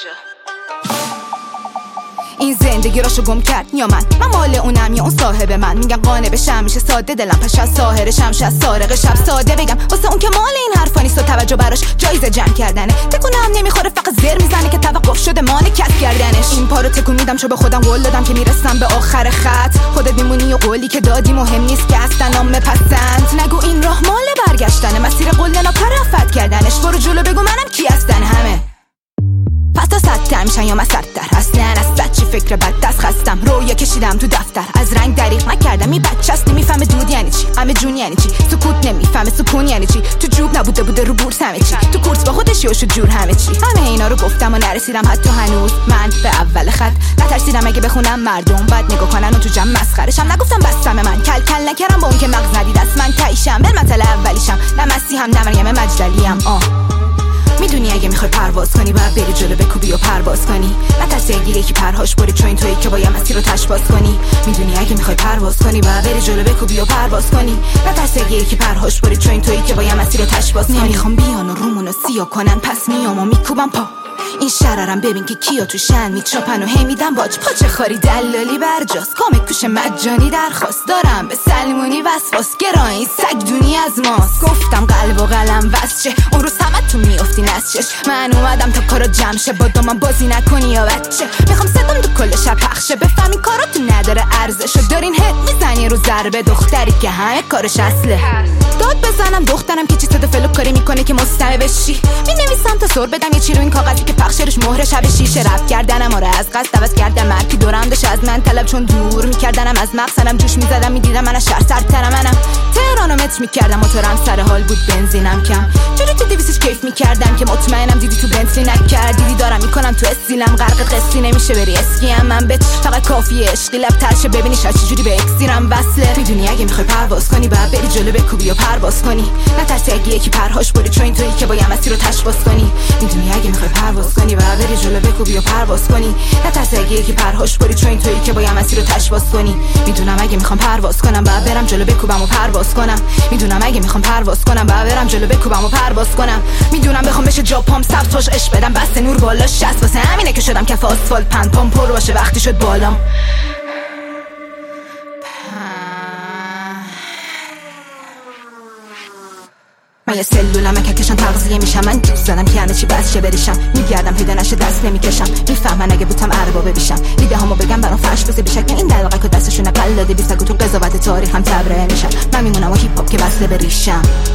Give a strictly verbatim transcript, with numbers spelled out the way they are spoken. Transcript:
اینجا. این زندگی راشو گم کرد یا من من مال اونم یا اون صاحب من. میگن قانع بشم میشه ساده دلم پش از ساحرشم شه از سارق شب ساده بگم واسه اون که مال این حرفا نیست و توجه براش جایزه جمع کردنه. تکونم نمیخوره فقط زر میزنه که توقف شده مان کف کردنش. این پارو تکون میدم چون به خودم قول دادم که میرسم به آخر خط. خودت میمونی و قولی که دادی مهم نیست که اصلا نام پسند. نگو این راه مال برگشتنه مسیر قول ناپرفت کردنش. برو جلو بگو منم کی هستن همه. پس تا صدتر میشن یا مسدتر اصلا از بد چی فکر بد دست خستم. رویا کشیدم تو دفتر از رنگ دریغ نکردم. این بچه است نمیفهمه دود یعنی چی همه جون یعنی چی. سکوت نمیفهمه سکون یعنی چی. تو جوب نبوده بوده رو بورس همه چی. تو کورس با خودش یا شد جور همه چی. همه اینا رو گفتم و نرسیدم حتی هنوز من به اول خط. نترسیدم اگه بخونم مردم بعد نگاه کنن و تو جمع مسخره‌شم. نگفتم بستم من کل کل نکردم با اون که مغز ندید از من تایشم بالمثل اولیشم. نه مسیح هم نه مریم مجدلیم. آه میدونی اگه میخوای پرواز کنی باید بری جلو بکوبی و پرواز کنی. نترسی اگه یکی پرهاش بری چون تویی که باید مسیر رو تشباز کنی. میدونی اگه میخوای پرواز کنی باید بری جلو بکوبی و پرواز کنی. نترسی اگه یکی پرهاش بری چون تویی که باید مسیر رو تشباز کنی. نمیخوام بیان و رومون رو سیاه کنن پس میام و میکوبم پا. این شررم ببین که کیا تو شن میچاپن و هی میدن باج. پاچه خاری دلالی برجاست کام کوش مجانی درخواست دارم به سلمونی وسواس. گرایی سگ دونی از ماست. گفتم قلب و قلم واسه اون روز همه تو میافتی نسچش. من اومدم تا کارا جمع شه با دامن بازی نکنی یا بچه. میخوام صدام تو کل شب پخشه بفهمی کاراتو نداره ارزشو. دارین هد میزنی رو ضربه دختری که همه کارش اصله. داد بزنم دخترم که چی صدا فلوک کاری میکنه که مستمع بشی. مینویسم تا سر بدم یه چی رو این کاغذی که پخشرش مهر شب شیشه. رفت کردنم آره از قصد عوض کردم مرکی دورم داشت از من طلب چون دور میکردنم از مقصدم. جوش میزدم میدیدم من از شهر سرترم. منم تهرانو متر میکردم موتورم سر حال بود بنزینم کم. جوری تو دویستش کیف میکردم که مطمئنم دیدی تو بنتلی نکرد. دیدی دارم میکنم تو استیلم غرق قصی نمیشه بری اسکیم. من بچ فقط کافیه عشقی لب ترشه ببینی شاید چه جوری به اکسیرم وصله. میدونی اگه میخوای پرواز کنی باید بری جلو بکوبی و پرواز کنی. نترسی اگه یکی پرهاش بری چون تویی که باید مسیر رو تشباز کنی. میدونی اگه میخوای پرواز کنی باید بری جلو بکوبی و پرواز کنی. نترسی اگه یکی پرهاش بری چون تویی که باید مسیر رو تشباز کنی. میدونم اگه میخوام پرواز کنم باید برم جلو بکوبم و پرواز کنم. میدونم اگه میخوام پرواز کنم باید برم جلو بکوبم و پرواز کنم. میدونم بخوام بشه جا پام سبز باش عشق بدم بس نور بالا شست. واسه همینه که شدم کف آسفالت پند پام پر باشه وقتی شد بالام. من یه سلولم که کشن تغذیه میشم. من دوست دارم که همه چی بس چه بریشم. میگردم پیدا نشه دست نمیکشم. میفهمن اگه بوتم اربابه بشم. ایده هامو بگم برام فرش بزه بشک. این دلقه که دستشون قلاده بیسگو تو قضاوت تاریخ هم تبره میشن. من میمونم و هیپ هاپ که وصله بریشم.